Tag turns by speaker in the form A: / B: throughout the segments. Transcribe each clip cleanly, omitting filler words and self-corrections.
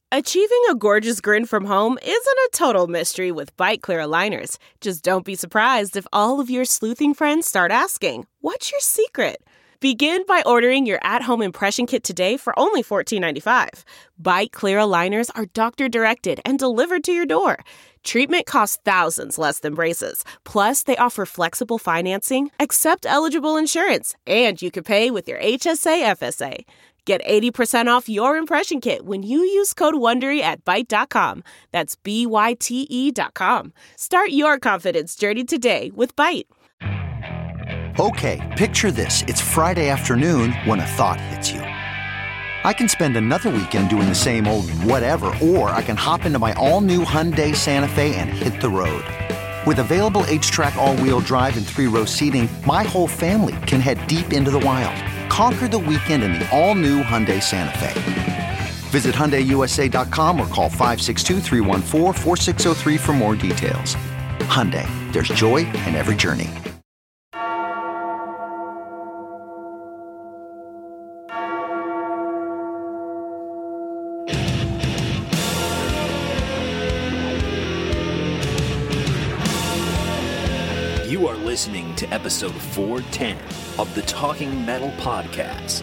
A: Achieving a gorgeous grin from home isn't a total mystery with Byte Clear aligners. Just don't be surprised if all of your sleuthing friends start asking, "What's your secret?" Begin by ordering your at-home impression kit today for only $14.95. Byte Clear aligners are doctor-directed and delivered to your door. Treatment costs thousands less than braces. Plus, they offer flexible financing, accept eligible insurance, and you can pay with your HSA FSA. Get 80% off your impression kit when you use code WONDERY at Byte.com. That's BYTE.com. Start your confidence journey today with Byte.
B: Okay, picture this. It's Friday afternoon when a thought hits you. I can spend another weekend doing the same old whatever, or I can hop into my all-new Hyundai Santa Fe and hit the road. With available H-Track all-wheel drive and 3-row seating, my whole family can head deep into the wild. Conquer the weekend in the all-new Hyundai Santa Fe. Visit HyundaiUSA.com or call 562-314-4603 for more details. Hyundai, there's joy in every journey.
C: You are listening to episode 410 of the Talking Metal Podcast.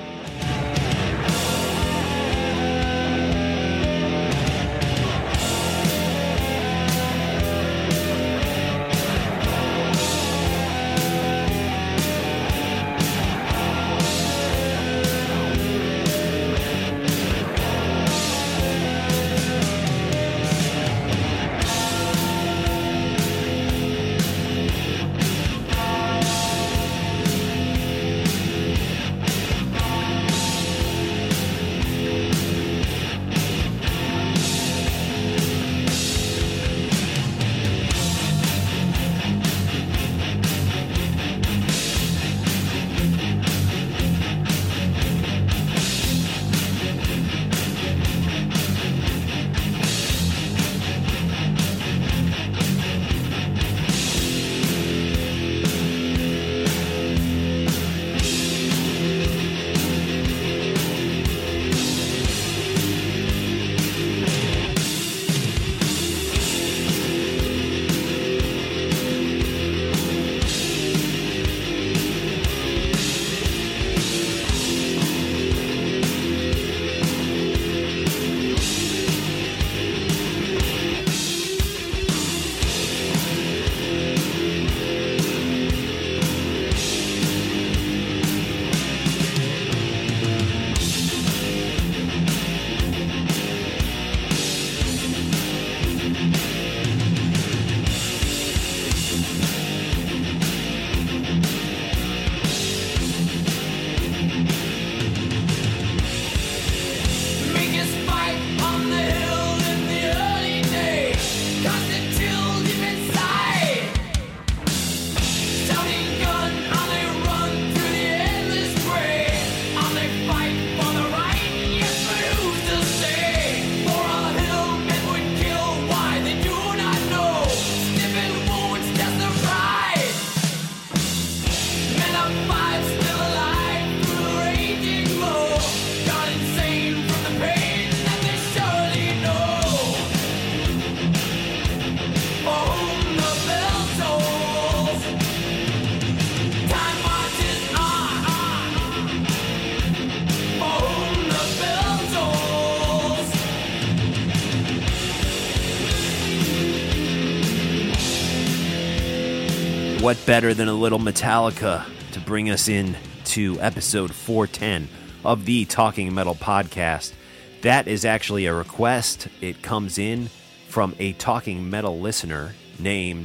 C: What better than a little Metallica to bring us in to episode 410 of the Talking Metal Podcast. That is actually a request. It comes in from a Talking Metal listener named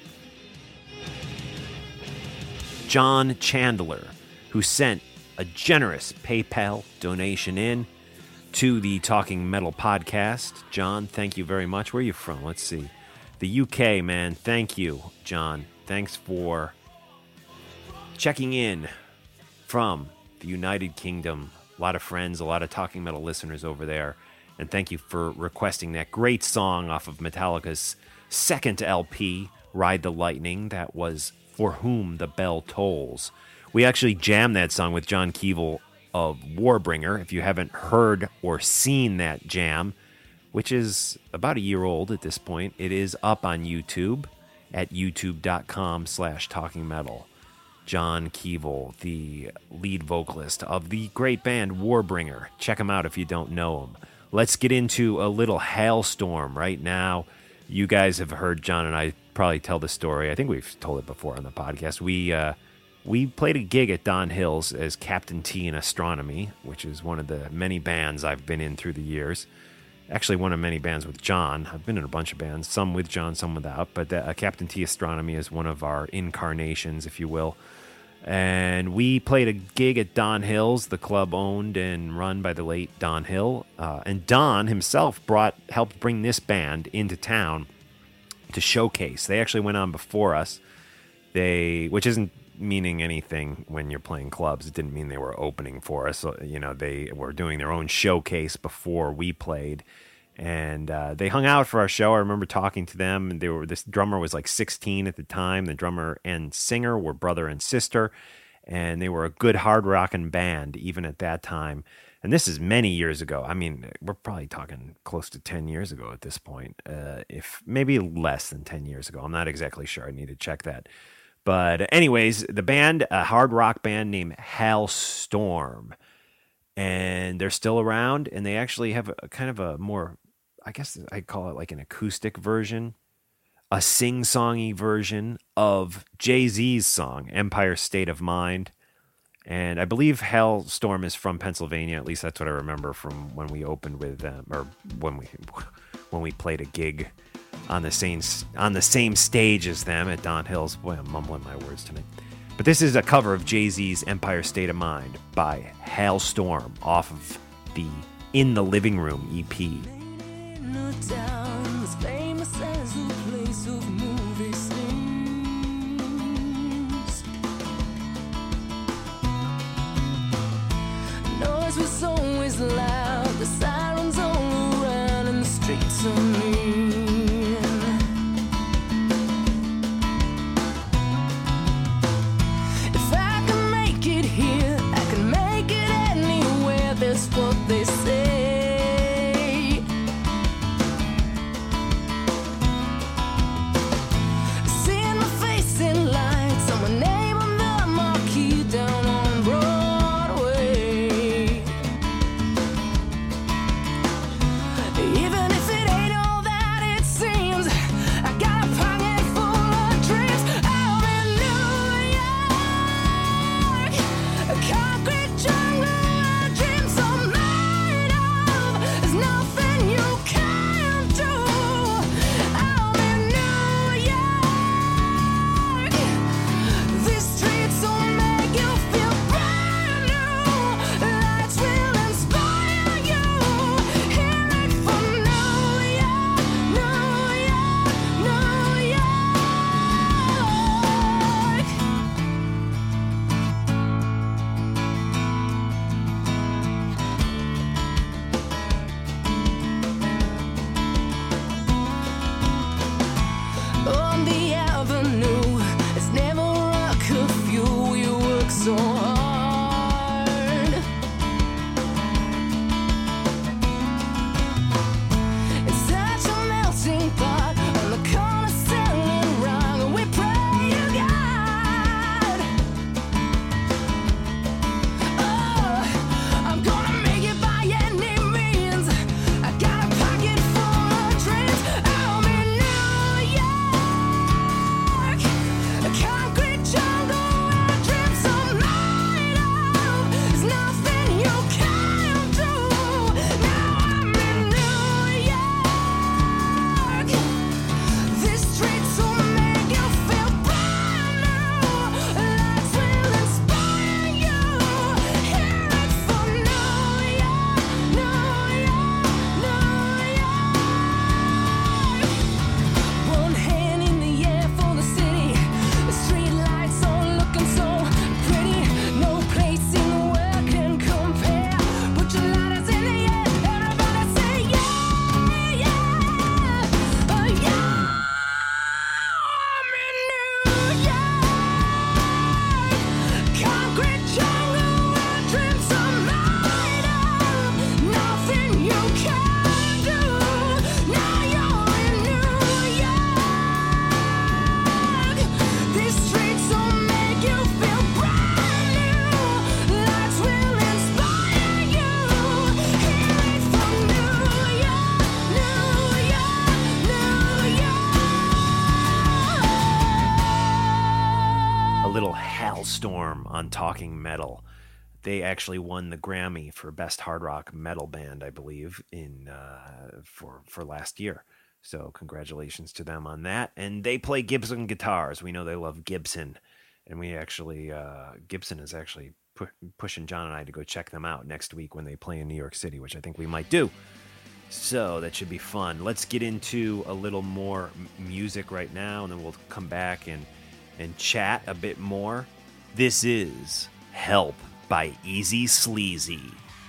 C: John Chandler, who sent a generous PayPal donation in to the Talking Metal Podcast. John, thank you very much. Where are you from? Let's see. The UK, man. Thank you, John. Thanks for checking in from the United Kingdom. A lot of friends, a lot of Talking Metal listeners over there. And thank you for requesting that great song off of Metallica's second LP, Ride the Lightning. That was For Whom the Bell Tolls. We actually jammed that song with John Keeble of Warbringer. If you haven't heard or seen that jam, which is about a year old at this point, it is up on YouTube at youtube.com/talkingmetal. John Keevil, the lead vocalist of the great band Warbringer. Check him out if you don't know him. Let's get into a little Halestorm right now. You guys have heard John and I probably tell the story. I think we've told it before on the podcast. We played a gig at Don Hills as Captain T in Astronomy, which is one of the many bands I've been in through the years. Actually, one of many bands with John. I've been in a bunch of bands, some with John, some without. But Captain T Astronomy is one of our incarnations, if you will. And we played a gig at Don Hills, the club owned and run by the late Don Hill. And Don himself helped bring this band into town to showcase. They actually went on before us. Which isn't meaning anything when you're playing clubs. It didn't mean they were opening for us. They were doing their own showcase before we played. And they hung out for our show. I remember talking to them. And this drummer was like 16 at the time. The drummer and singer were brother and sister. And they were a good hard rocking band even at that time. And this is many years ago. I mean, we're probably talking close to 10 years ago at this point. If maybe less than 10 years ago. I'm not exactly sure. I need to check that. But anyways, the band, a hard rock band named Halestorm. And they're still around. And they actually have a kind of a more, I guess I'd call it like an acoustic version, a sing-songy version of Jay-Z's song, Empire State of Mind. And I believe Halestorm is from Pennsylvania. At least that's what I remember from when we opened with them, or when we played a gig on the same stage as them at Don Hills. Boy, I'm mumbling my words tonight. But this is a cover of Jay-Z's Empire State of Mind by Halestorm off of the In the Living Room EP.
D: Noise was always loud, the sirens all around, and the streets are mean. If I can make it here, I can make it anywhere, that's what they say. Seeing my face in lights, on my name on the marquee down on Broadway. Even if it ain't all that
C: Halestorm on Talking Metal. They actually won the Grammy for Best Hard Rock Metal Band, I believe, for last year. So congratulations to them on that. And they play Gibson guitars. We know they love Gibson. And we actually, Gibson is actually pushing John and I to go check them out next week when they play in New York City, which I think we might do. So that should be fun. Let's get into a little more music right now, and then we'll come back and chat a bit more. This is Help by Easy Sleazy.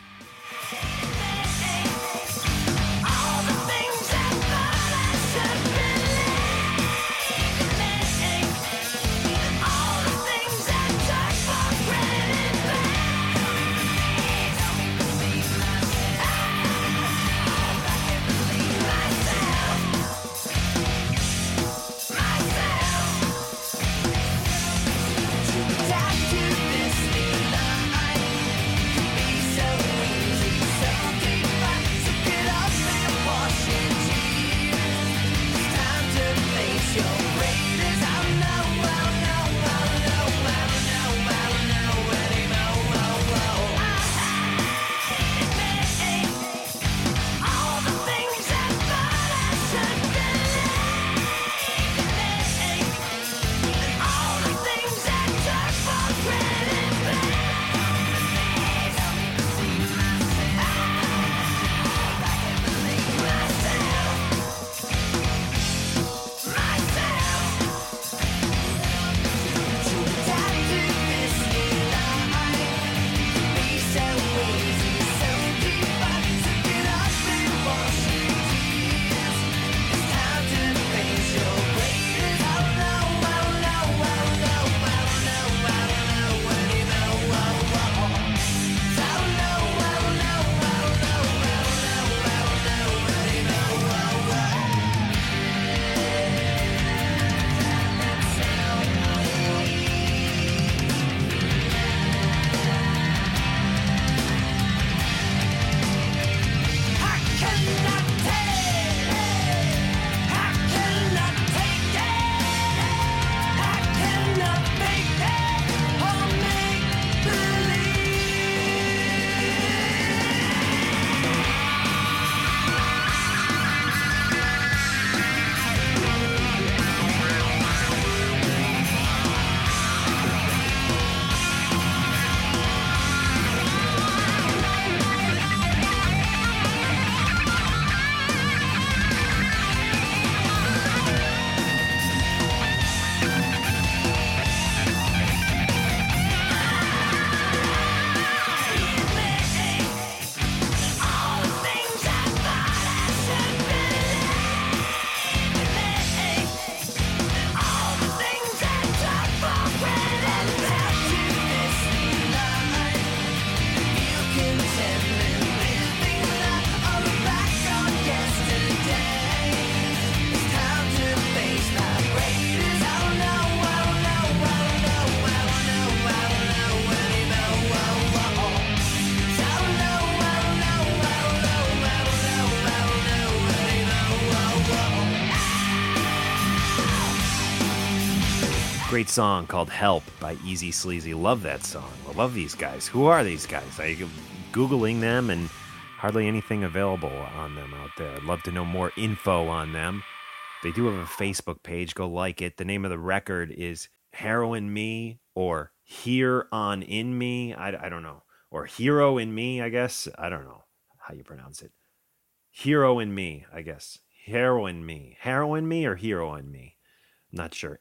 C: Great song called Help by Easy Sleazy. Love that song. I love these guys. Who are these guys? I'm Googling them and hardly anything available on them out there. I'd love to know more info on them. They do have a Facebook page. Go like it. The name of the record is Heroin Me or Here On In Me. I don't know. Or Hero in Me, I guess. I don't know how you pronounce it. Hero in Me, I guess. Heroin Me. Heroin Me or Hero in Me? Not sure.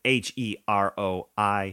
C: HEROINME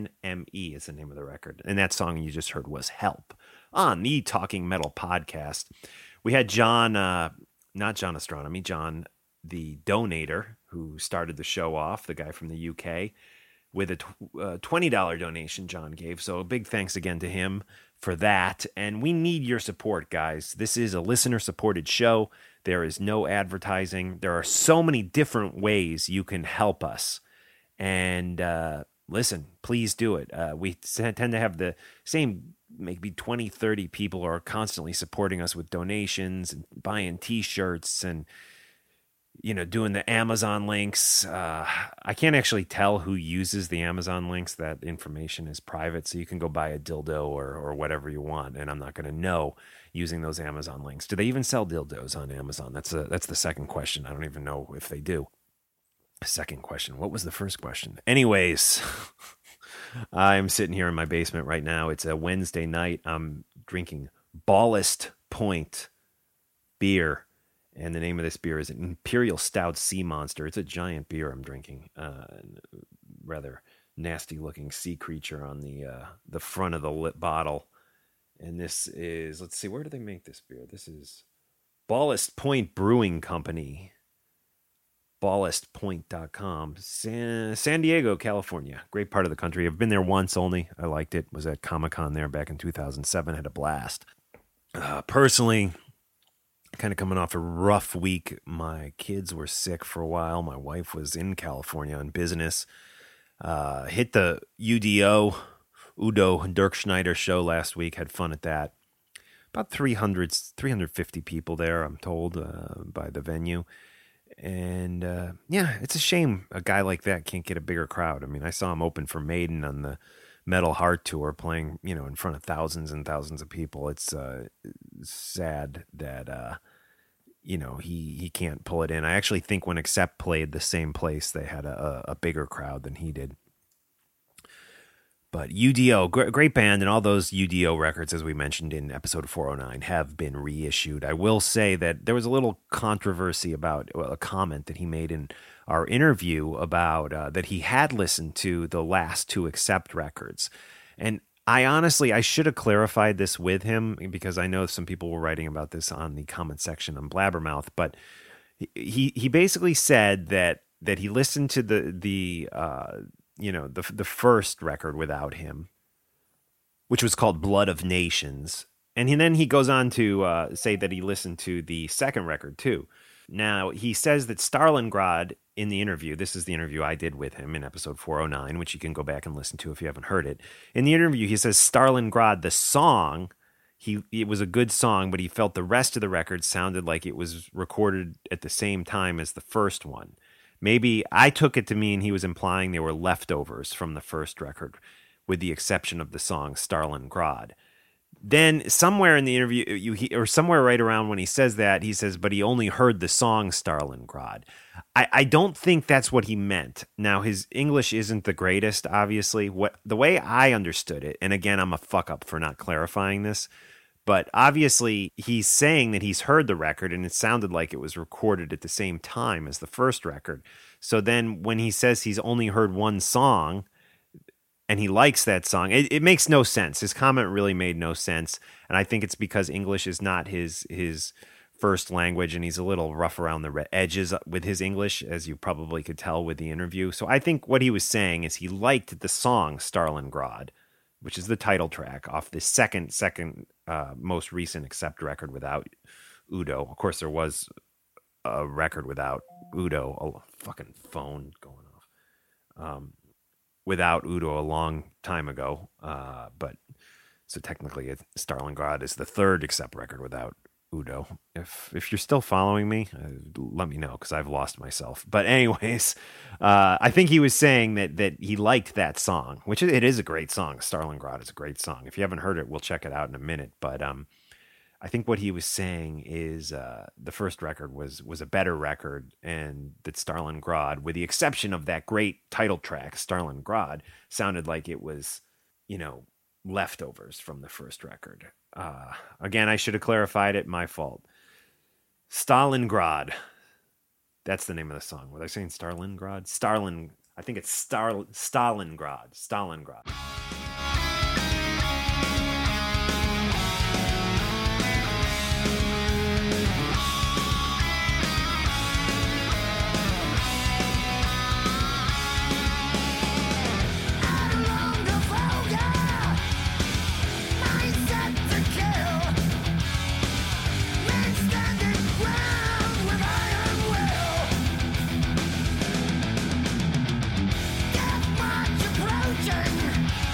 C: is the name of the record. And that song you just heard was Help on the Talking Metal podcast. We had John, not John Astronomy, John the Donator, who started the show off, the guy from the UK, with a $20 donation John gave. So a big thanks again to him for that. And we need your support, guys. This is a listener-supported show. There is no advertising. There are so many different ways you can help us. And listen, please do it. We tend to have the same maybe 20, 30 people are constantly supporting us with donations and buying T-shirts and doing the Amazon links. I can't actually tell who uses the Amazon links. That information is private, so you can go buy a dildo or whatever you want, and I'm not going to know using those Amazon links. Do they even sell dildos on Amazon? That's the second question. I don't even know if they do. Second question. What was the first question? Anyways, I'm sitting here in my basement right now. It's a Wednesday night. I'm drinking Ballast Point beer. And the name of this beer is an Imperial Stout Sea Monster. It's a giant beer I'm drinking. Rather nasty-looking sea creature on the front of the bottle. And this is, let's see, where do they make this beer? This is Ballast Point Brewing Company. BallastPoint.com. San Diego, California. Great part of the country. I've been there once only. I liked it. Was at Comic-Con there back in 2007. Had a blast. Personally, kind of coming off a rough week. My kids were sick for a while. My wife was in California on business. Hit the Udo Dirk Schneider show last week. Had fun at that. About 350 people there, I'm told, by the venue. And yeah, it's a shame a guy like that can't get a bigger crowd. I mean, I saw him open for Maiden on the Metal Heart Tour, playing, in front of thousands and thousands of people. It's sad that he can't pull it in. I actually think when Accept played the same place, they had a bigger crowd than he did. But UDO, great band, and all those UDO records, as we mentioned in episode 409, have been reissued. I will say that there was a little controversy about a comment that he made in our interview about that he had listened to the last two Accept records. And I should have clarified this with him, because I know some people were writing about this on the comment section on Blabbermouth, but he basically said that he listened to the first record without him, which was called Blood of Nations. And then he goes on to say that he listened to the second record too. Now, he says that Stalingrad in the interview, this is the interview I did with him in episode 409, which you can go back and listen to if you haven't heard it. In the interview, he says Stalingrad, the song, it was a good song, but he felt the rest of the record sounded like it was recorded at the same time as the first one. Maybe I took it to mean he was implying they were leftovers from the first record, with the exception of the song Stalingrad. Then somewhere in the interview, or somewhere right around when he says that, he says, but he only heard the song Stalingrad. I don't think that's what he meant. Now, his English isn't the greatest, obviously. The way I understood it, and again, I'm a fuck up for not clarifying this, but obviously he's saying that he's heard the record and it sounded like it was recorded at the same time as the first record. So then when he says he's only heard one song and he likes that song, it makes no sense. His comment really made no sense. And I think it's because English is not his first language, and he's a little rough around the edges with his English, as you probably could tell with the interview. So I think what he was saying is he liked the song Stalingrad, which is the title track off the second most recent Accept record without Udo. Of course, there was a record without Udo, a fucking phone going off, without Udo a long time ago. But so technically Stalingrad is the third Accept record without Udo. If you're still following me, let me know, because I've lost myself. But anyways, I think he was saying that he liked that song, which it is a great song. Stalingrad is a great song. If you haven't heard it, we'll check it out in a minute. But I think what he was saying is the first record was a better record, and that Stalingrad, with the exception of that great title track, Stalingrad, sounded like it was, leftovers from the first record. Again, I should have clarified it. My fault. Stalingrad. That's the name of the song. Was I saying Stalingrad? I think it's Stalingrad. Stalingrad.
D: Approaching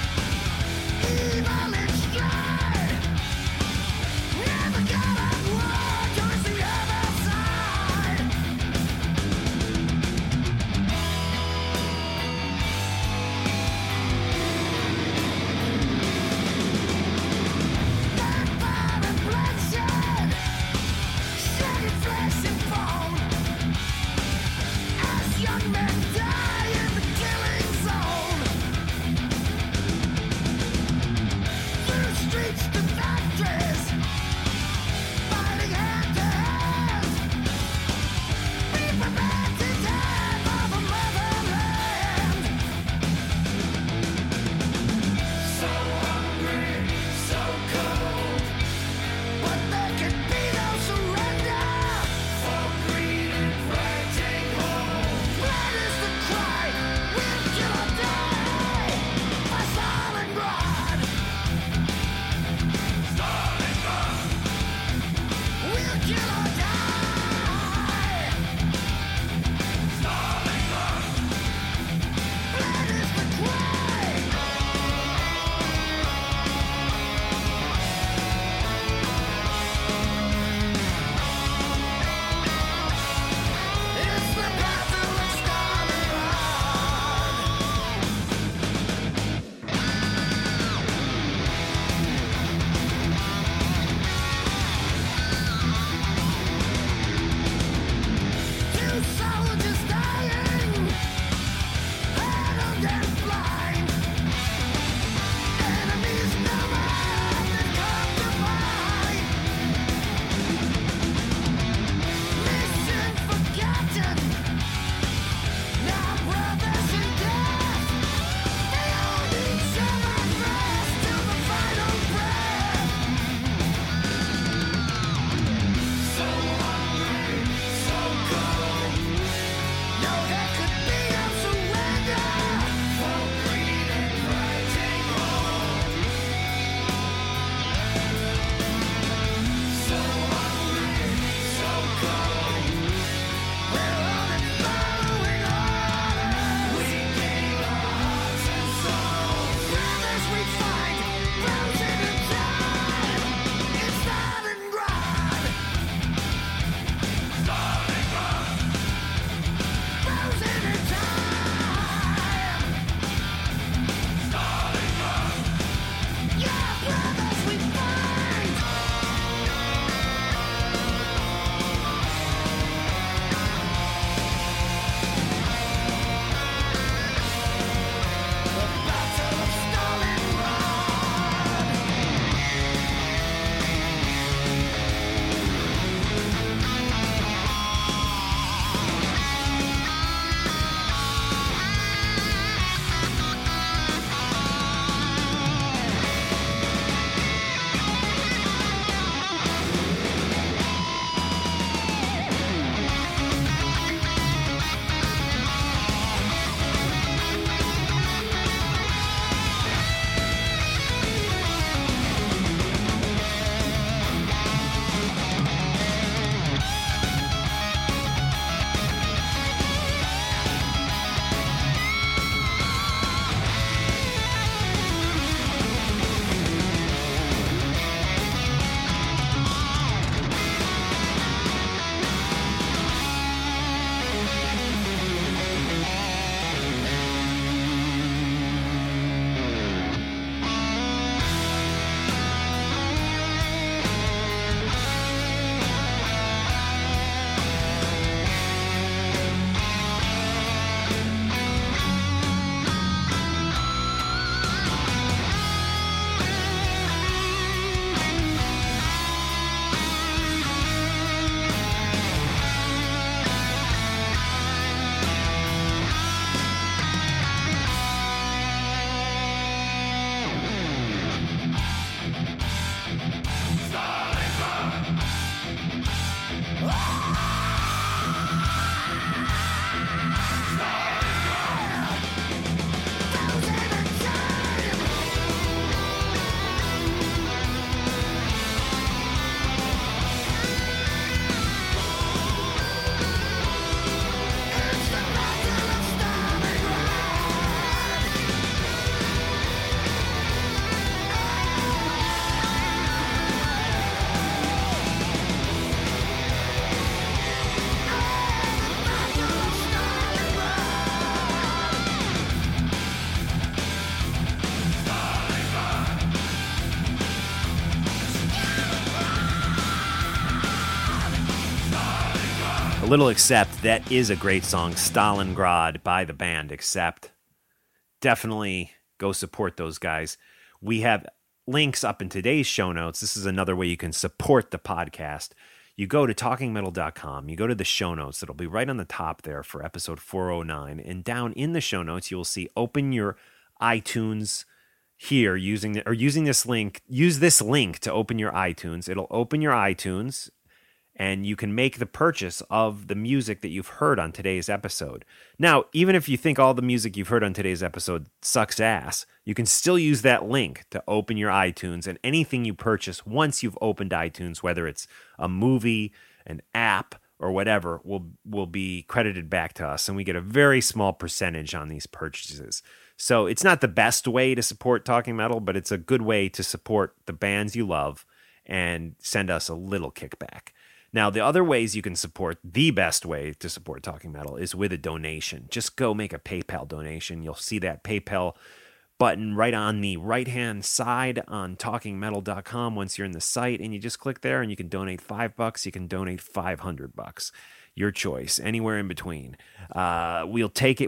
C: A little Accept, that is a great song. Stalingrad by the band Accept. Definitely go support those guys. We have links up in today's show notes. This is another way you can support the podcast. You go to talkingmetal.com, you go to the show notes. It'll be right on the top there for episode 409. And down in the show notes, you will see open your iTunes here using this link. Use this link to open your iTunes. It'll open your iTunes, and you can make the purchase of the music that you've heard on today's episode. Now, even if you think all the music you've heard on today's episode sucks ass, you can still use that link to open your iTunes, and anything you purchase once you've opened iTunes, whether it's a movie, an app, or whatever, will be credited back to us, and we get a very small percentage on these purchases. So it's not the best way to support Talking Metal, but it's a good way to support the bands you love and send us a little kickback. Now, the other ways you can support, the best way to support Talking Metal is with a donation. Just go make a PayPal donation. You'll see that PayPal button right on the right-hand side on talkingmetal.com once you're in the site, and you just click there and you can donate $5, you can donate $500. Your choice, anywhere in between. We'll take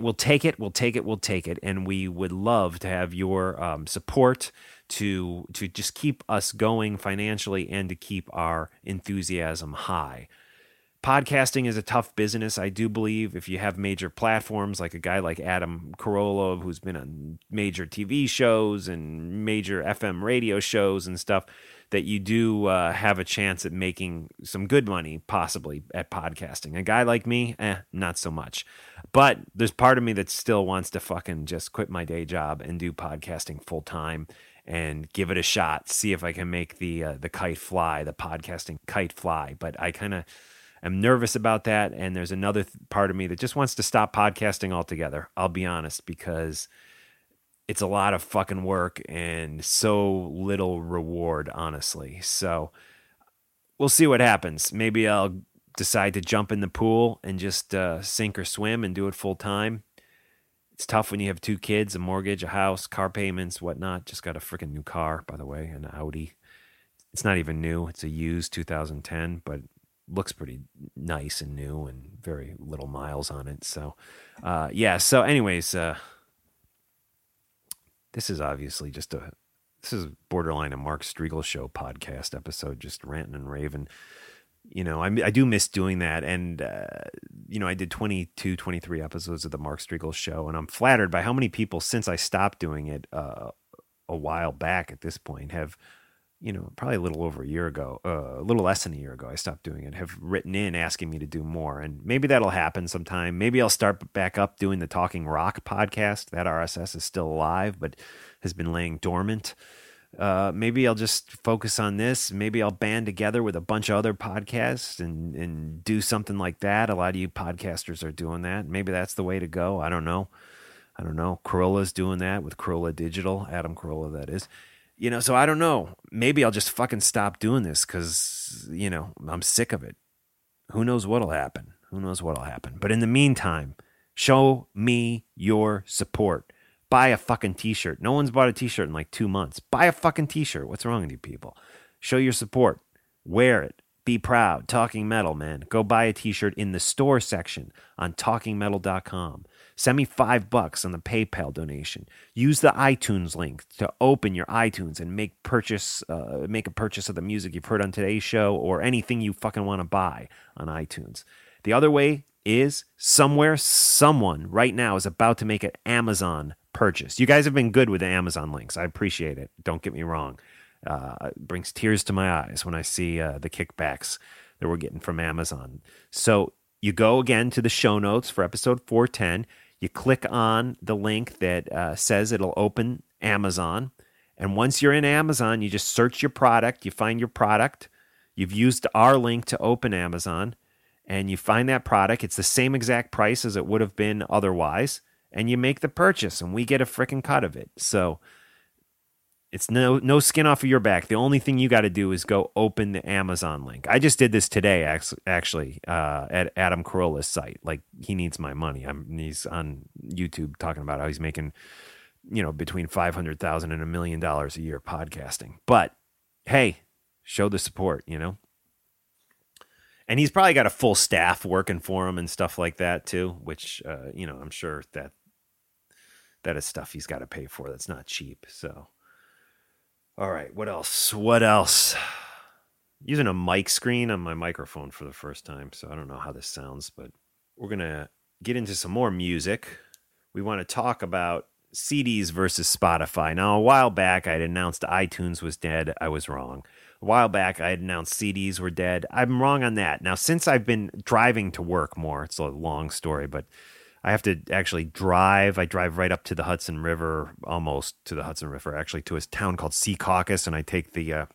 C: it, and we would love to have your support to just keep us going financially and to keep our enthusiasm high. Podcasting is a tough business, I do believe. If you have major platforms like a guy like Adam Carolla, who's been on major TV shows and major FM radio shows and stuff, that you do have a chance at making some good money, possibly, at podcasting. A guy like me, not so much. But there's part of me that still wants to fucking just quit my day job and do podcasting full time and give it a shot, see if I can make the kite fly, the podcasting kite fly. But I kind of am nervous about that, and there's another part of me that just wants to stop podcasting altogether, I'll be honest, because it's a lot of fucking work and so little reward, honestly. So we'll see what happens. Maybe I'll decide to jump in the pool and just sink or swim and do it full time. It's tough when you have 2 kids, a mortgage, a house, car payments, whatnot. Just got a freaking new car, by the way, an Audi. It's not even new. It's a used 2010, but looks pretty nice and new and very little miles on it. So, yeah. So anyways, this is obviously this is borderline a Mark Striegel Show podcast episode, just ranting and raving. You know, I do miss doing that. And, you know, I did 22, 23 episodes of the Mark Striegel Show, and I'm flattered by how many people, since I stopped doing it a while back at this point, have, you know, probably a little over a year ago, a little less than a year ago, I stopped doing it, have written in asking me to do more. And maybe that'll happen sometime. Maybe I'll start back up doing the Talking Rock podcast. That RSS is still alive, but has been laying dormant. Maybe I'll just focus on this. Maybe I'll band together with a bunch of other podcasts and do something like that. A lot of you podcasters are doing that. Maybe that's the way to go. I don't know. Carolla's doing that with Carolla Digital, Adam Carolla, that is. You know, so I don't know. Maybe I'll just fucking stop doing this because, you know, I'm sick of it. Who knows what'll happen? But in the meantime, show me your support. Buy a fucking t-shirt. No one's bought a t-shirt in like 2 months. Buy a fucking t-shirt. What's wrong with you people? Show your support. Wear it. Be proud. Talking Metal, man. Go buy a t-shirt in the store section on talkingmetal.com. Send me $5 on the PayPal donation. Use the iTunes link to open your iTunes and make a purchase of the music you've heard on today's show or anything you fucking want to buy on iTunes. The other way is someone right now is about to make an Amazon purchase. You guys have been good with the Amazon links. I appreciate it. Don't get me wrong. It brings tears to my eyes when I see the kickbacks that we're getting from Amazon. So you go again to the show notes for episode 410. You click on the link that says it'll open Amazon. And once you're in Amazon, you just search your product. You find your product. You've used our link to open Amazon. And you find that product. It's the same exact price as it would have been otherwise. And you make the purchase. And we get a freaking cut of it. So it's no skin off of your back. The only thing you got to do is go open the Amazon link. I just did this today, actually, at Adam Carolla's site. Like, he needs my money. He's on YouTube talking about how he's making, you know, between $500,000 and $1 million a year podcasting. But hey, show the support, you know. And he's probably got a full staff working for him and stuff like that too, which, I'm sure that is stuff he's got to pay for. That's not cheap. So, all right, what else? Using a mic screen on my microphone for the first time, so I don't know how this sounds, but we're going to get into some more music. We want to talk about CDs versus Spotify. Now, a while back, I had announced iTunes was dead. I was wrong. A while back, I had announced CDs were dead. I'm wrong on that. Now, since I've been driving to work more, it's a long story, but I have to actually drive. I drive right up to the Hudson River, almost to the Hudson River, actually to a town called Secaucus, and I take the,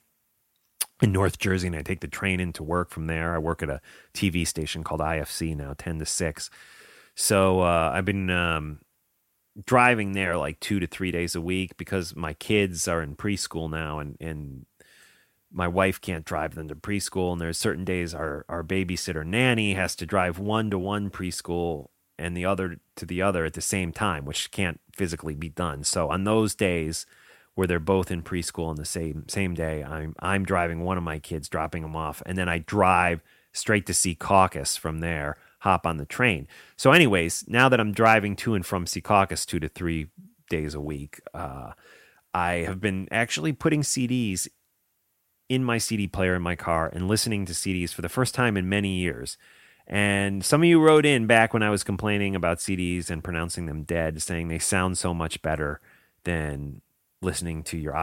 C: in North Jersey, and I take the train into work from there. I work at a TV station called IFC now, 10 to 6. So I've been driving there like 2 to 3 days a week because my kids are in preschool now, and my wife can't drive them to preschool, and there's certain days our babysitter nanny has to drive one to one preschool and the other to the other at the same time, which can't physically be done. So on those days where they're both in preschool on the same day, I'm driving one of my kids, dropping them off, and then I drive straight to Secaucus from there, hop on the train. So anyways, now that I'm driving to and from Secaucus 2 to 3 days a week, I have been actually putting CDs in my CD player in my car and listening to CDs for the first time in many years. And some of you wrote in back when I was complaining about CDs and pronouncing them dead, saying they sound so much better than listening to your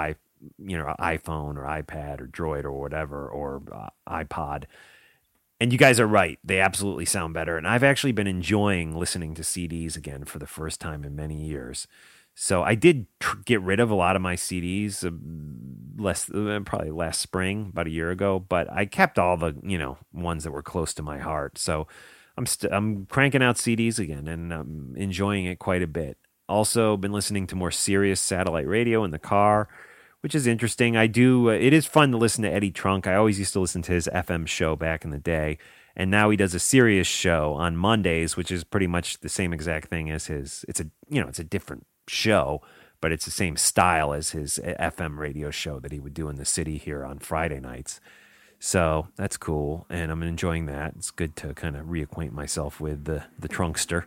C: iPhone or iPad or Droid or whatever, or iPod. And you guys are right. They absolutely sound better. And I've actually been enjoying listening to CDs again for the first time in many years. So I did get rid of a lot of my CDs probably last spring, about a year ago, but I kept all the, ones that were close to my heart. So I'm cranking out CDs again, and I'm enjoying it quite a bit. Also been listening to more serious satellite radio in the car, which is interesting. It is fun to listen to Eddie Trunk. I always used to listen to his FM show back in the day, and now he does a Sirius show on Mondays, which is pretty much the same exact thing as his. It's a different show, but it's the same style as his FM radio show that he would do in the city here on Friday nights. So that's cool, and I'm enjoying that. It's good to kind of reacquaint myself with the Trunkster.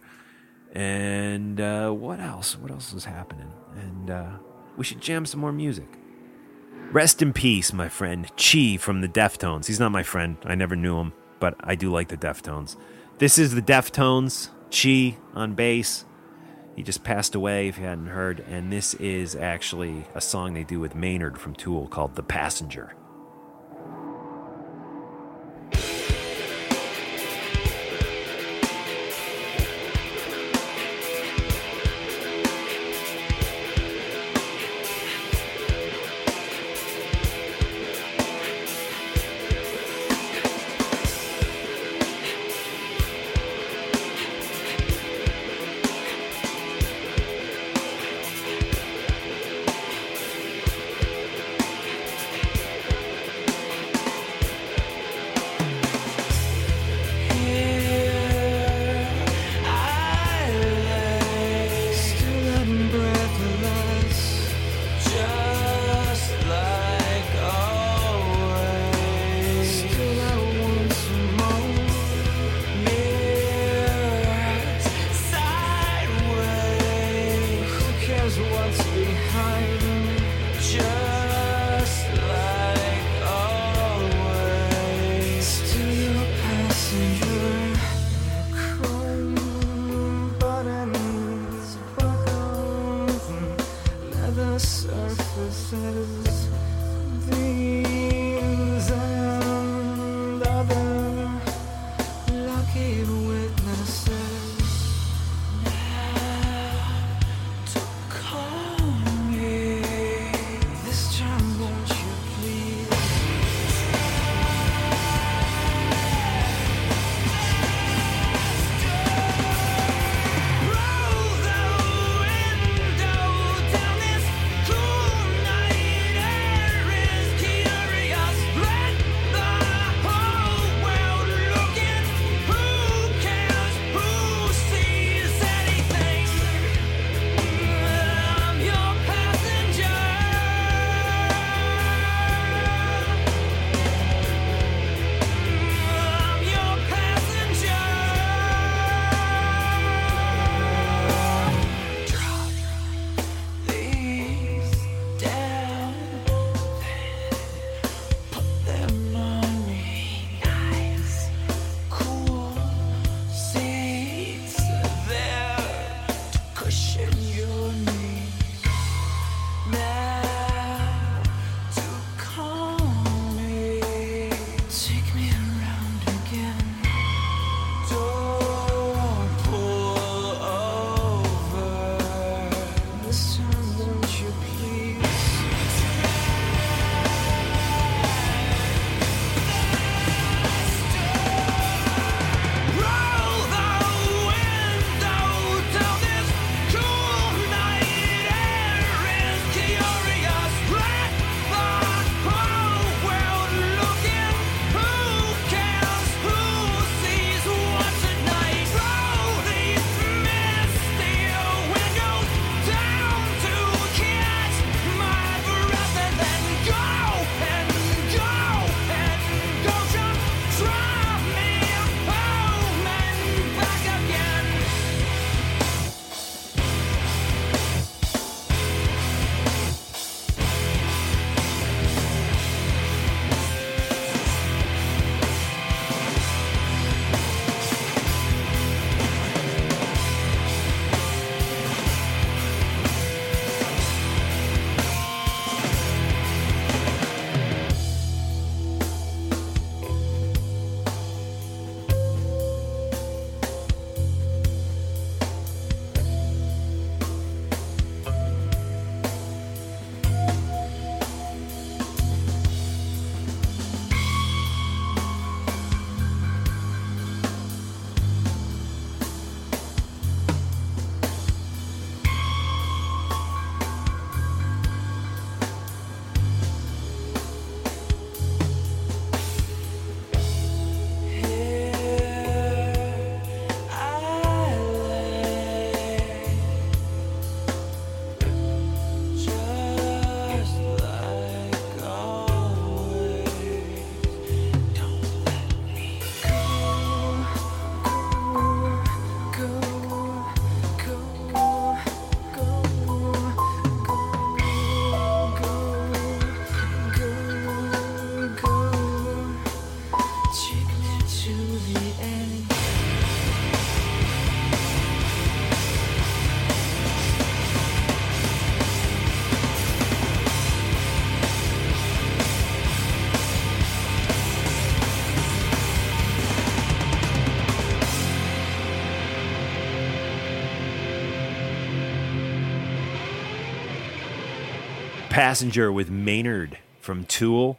C: And what else? What else is happening? And we should jam some more music. Rest in peace, my friend Chi from the Deftones. He's not my friend. I never knew him, but I do like the Deftones. This is the Deftones, Chi on bass. He just passed away, if you hadn't heard, and this is actually a song they do with Maynard from Tool called The Passenger. Passenger with Maynard from Tool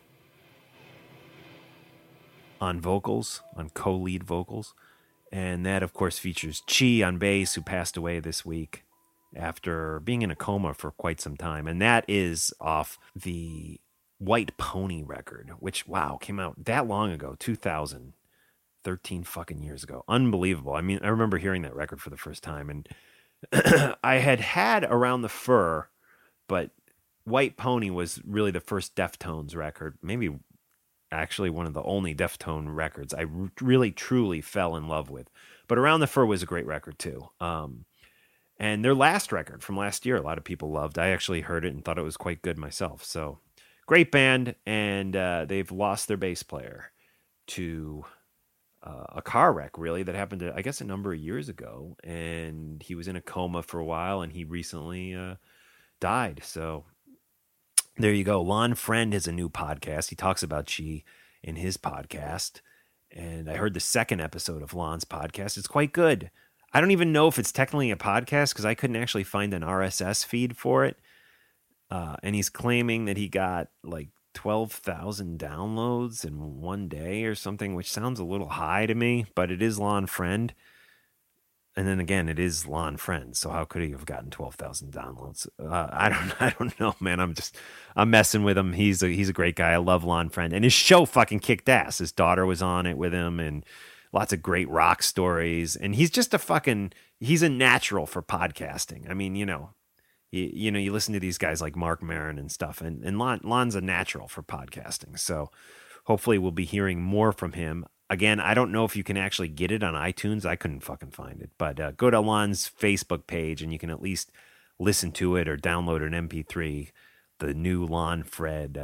C: on vocals, on co-lead vocals. And that, of course, features Chi on bass, who passed away this week after being in a coma for quite some time. And that is off the White Pony record, which, wow, came out that long ago, 2013 fucking years ago. Unbelievable. I mean, I remember hearing that record for the first time, and I had Around the Fur, but White Pony was really the first Deftones record, maybe actually one of the only Deftone records I really truly fell in love with. But Around the Fur was a great record too. And their last record from last year, a lot of people loved. I actually heard it and thought it was quite good myself. So great band, and they've lost their bass player to a car wreck, really, that happened, I guess, a number of years ago. And he was in a coma for a while, and he recently died. So there you go. Lon Friend has a new podcast. He talks about Chi in his podcast. And I heard the second episode of Lon's podcast. It's quite good. I don't even know if it's technically a podcast because I couldn't actually find an RSS feed for it. And he's claiming that he got like 12,000 downloads in one day or something, which sounds a little high to me, but it is Lon Friend. And then again, it is Lon Friend. So how could he have gotten 12,000 downloads? I don't know, man. I'm messing with him. He's a great guy. I love Lon Friend, and his show fucking kicked ass. His daughter was on it with him, and lots of great rock stories. And he's just he's a natural for podcasting. I mean, you listen to these guys like Mark Maron and stuff, and Lon's a natural for podcasting. So hopefully we'll be hearing more from him. Again, I don't know if you can actually get it on iTunes. I couldn't fucking find it. But go to Lon's Facebook page, and you can at least listen to it or download an MP3, the new Lon Friend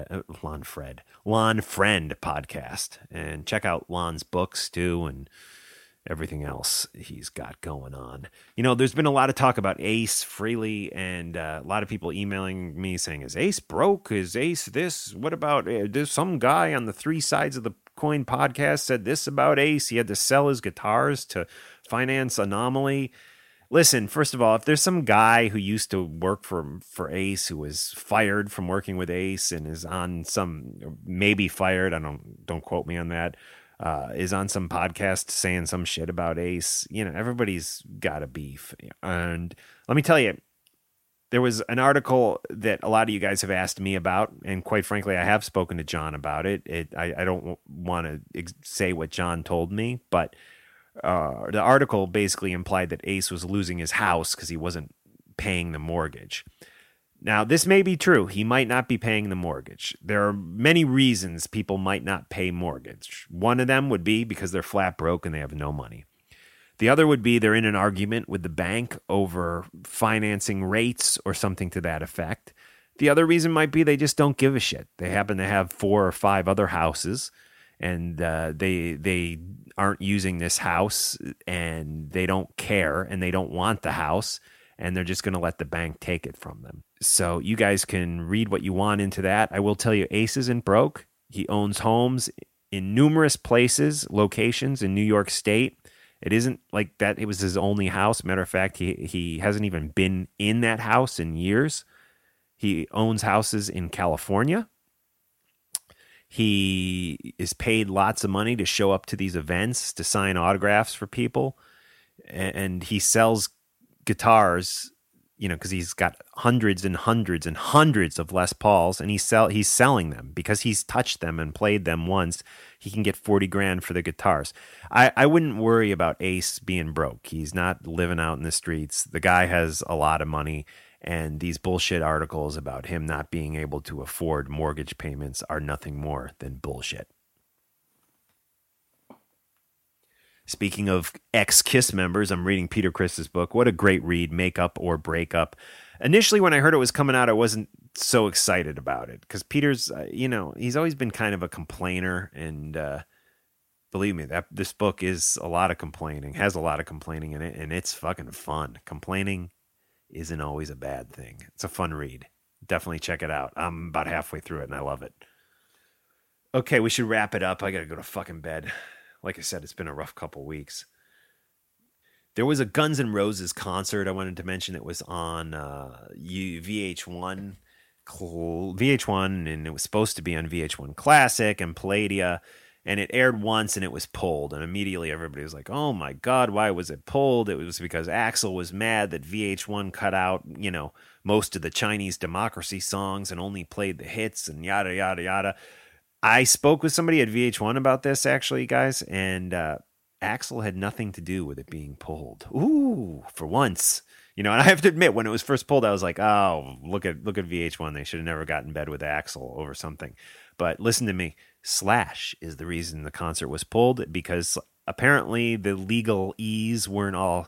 C: podcast. And check out Lon's books, too, and everything else he's got going on. There's been a lot of talk about Ace Frehley, and a lot of people emailing me saying, is Ace broke? Is Ace this? What about there's some guy on the Three Sides of the Coin podcast said this about Ace. He had to sell his guitars to finance Anomaly. Listen, first of all, if there's some guy who used to work for Ace who was fired from working with Ace and is on maybe fired, don't quote me on that, is on some podcast saying some shit about Ace, everybody's got a beef. And let me tell you, there was an article that a lot of you guys have asked me about, and quite frankly, I have spoken to John about it. I don't want to say what John told me, but the article basically implied that Ace was losing his house because he wasn't paying the mortgage. Now, this may be true. He might not be paying the mortgage. There are many reasons people might not pay mortgage. One of them would be because they're flat broke and they have no money. The other would be they're in an argument with the bank over financing rates or something to that effect. The other reason might be they just don't give a shit. They happen to have 4 or 5 other houses, and they aren't using this house, and they don't care, and they don't want the house, and they're just going to let the bank take it from them. So you guys can read what you want into that. I will tell you, Ace isn't broke. He owns homes in numerous places, locations in New York State. It isn't like that it was his only house. Matter of fact, he hasn't even been in that house in years. He owns houses in California. He is paid lots of money to show up to these events, to sign autographs for people. And he sells guitars, because he's got hundreds and hundreds and hundreds of Les Pauls, and he's selling them because he's touched them and played them once. He can get $40,000 for the guitars. I wouldn't worry about Ace being broke. He's not living out in the streets. The guy has a lot of money, and these bullshit articles about him not being able to afford mortgage payments are nothing more than bullshit. Speaking of ex-Kiss members, I'm reading Peter Criss's book. What a great read, Make Up or Break Up. Initially, when I heard it was coming out, I wasn't so excited about it because Peter's, he's always been kind of a complainer, and believe me, this book is a lot of complaining, has a lot of complaining in it, and it's fucking fun. Complaining isn't always a bad thing. It's a fun read. Definitely check it out. I'm about halfway through it, and I love it. Okay, we should wrap it up. I got to go to fucking bed. Like I said, it's been a rough couple weeks. There was a Guns N' Roses concert I wanted to mention that was on VH1. VH1, and it was supposed to be on VH1 Classic and Palladia, and it aired once and it was pulled. And immediately everybody was like, oh my God, why was it pulled? It was because Axl was mad that VH1 cut out, most of the Chinese Democracy songs and only played the hits and yada, yada, yada. I spoke with somebody at VH1 about this, actually, guys, and Axl had nothing to do with it being pulled. Ooh, for once. And I have to admit, when it was first pulled, I was like, oh, look at VH1. They should have never got in bed with Axl over something. But listen to me. Slash is the reason the concert was pulled, because apparently the legal E's weren't all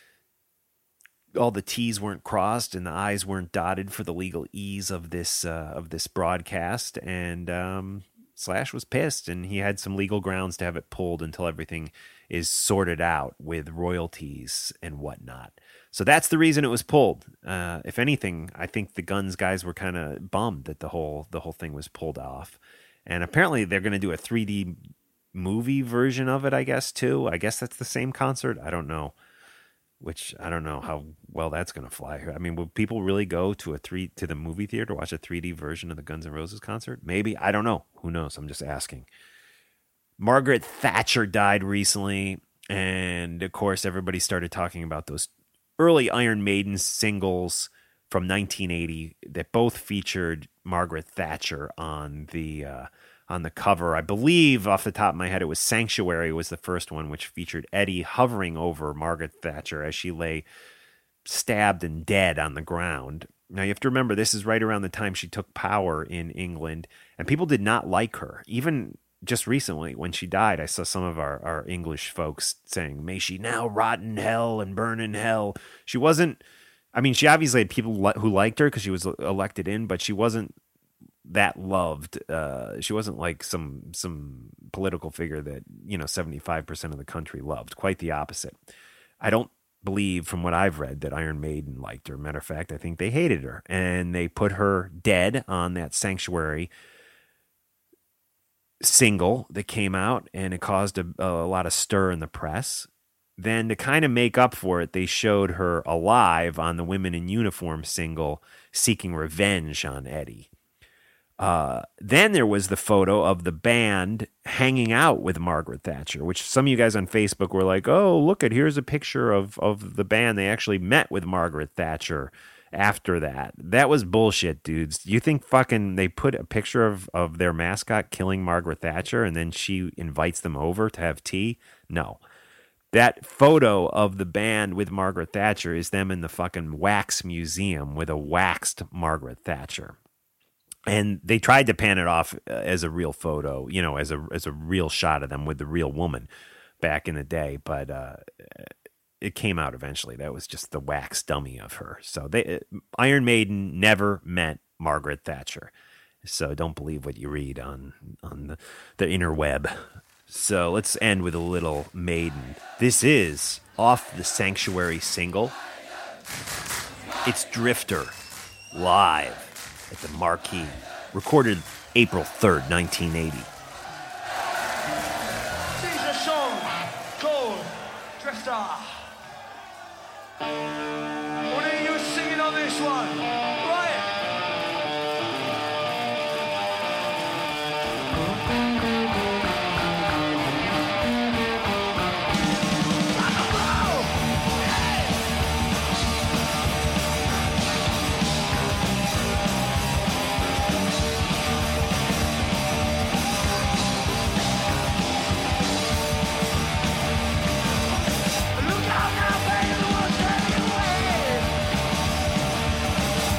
C: the T's weren't crossed and the I's weren't dotted for the legal E's of this broadcast. And Slash was pissed, and he had some legal grounds to have it pulled until everything is sorted out with royalties and whatnot. So that's the reason it was pulled. If anything, I think the Guns guys were kind of bummed that the whole thing was pulled off. And apparently they're going to do a 3D movie version of it, I guess, too. I guess that's the same concert. I don't know. Which I don't know how well that's going to fly. I mean, will people really go to the movie theater to watch a 3D version of the Guns N' Roses concert? Maybe. I don't know. Who knows? I'm just asking. Margaret Thatcher died recently, and of course everybody started talking about those early Iron Maiden singles from 1980 that both featured Margaret Thatcher on the cover. I believe, off the top of my head, it was Sanctuary was the first one, which featured Eddie hovering over Margaret Thatcher as she lay stabbed and dead on the ground. Now, you have to remember, this is right around the time she took power in England, and people did not like her. Even just recently, when she died, I saw some of our English folks saying, may she now rot in hell and burn in hell. She wasn't, I mean, she obviously had people who liked her because she was elected in, but she wasn't that loved. She wasn't like some political figure that 75% of the country loved. Quite the opposite. I don't believe, from what I've read, that Iron Maiden liked her. Matter of fact, I think they hated her, and they put her dead on that Sanctuary single that came out, and it caused a lot of stir in the press. Then, to kind of make up for it, they showed her alive on the Women in Uniform single, seeking revenge on Eddie. Then there was the photo of the band hanging out with Margaret Thatcher, which some of you guys on Facebook were like, oh, look here's a picture of the band. They actually met with Margaret Thatcher after that. That was bullshit, dudes. You think fucking they put a picture of their mascot killing Margaret Thatcher and then she invites them over to have tea? No. That photo of the band with Margaret Thatcher is them in the fucking wax museum with a waxed Margaret Thatcher. And they tried to pan it off as a real photo, as a real shot of them with the real woman back in the day. But it came out eventually. That was just the wax dummy of her. So Iron Maiden never met Margaret Thatcher. So don't believe what you read on the interweb. So let's end with a little Maiden. This is off the Sanctuary single. It's Drifter, live at the Marquee, recorded April 3rd, 1980.
E: This is a song called Drifter. What are you singing on this one? Right? Look out now, baby, what's taking away?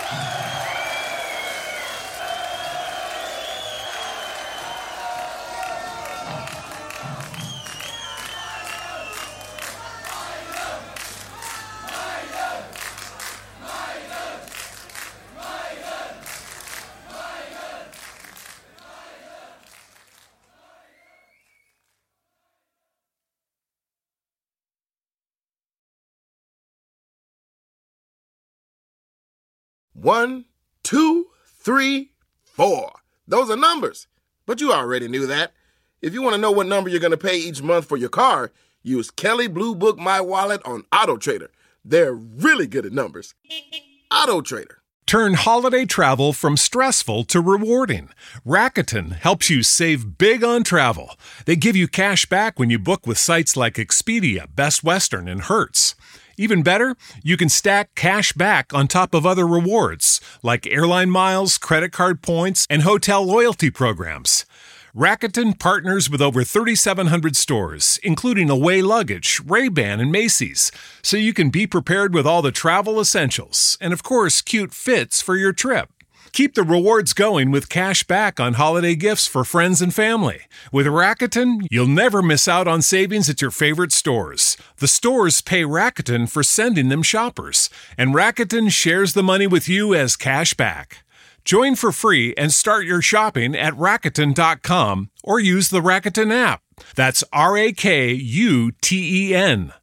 F: 1, 2, 3, 4. Those are numbers. But you already knew that. If you want to know what number you're going to pay each month for your car, use Kelley Blue Book My Wallet on AutoTrader. They're really good at numbers. AutoTrader.
G: Turn holiday travel from stressful to rewarding. Rakuten helps you save big on travel. They give you cash back when you book with sites like Expedia, Best Western, and Hertz. Even better, you can stack cash back on top of other rewards, like airline miles, credit card points, and hotel loyalty programs. Rakuten partners with over 3,700 stores, including Away Luggage, Ray-Ban, and Macy's, so you can be prepared with all the travel essentials and, of course, cute fits for your trip. Keep the rewards going with cash back on holiday gifts for friends and family. With Rakuten, you'll never miss out on savings at your favorite stores. The stores pay Rakuten for sending them shoppers, and Rakuten shares the money with you as cash back. Join for free and start your shopping at Rakuten.com or use the Rakuten app. That's Rakuten.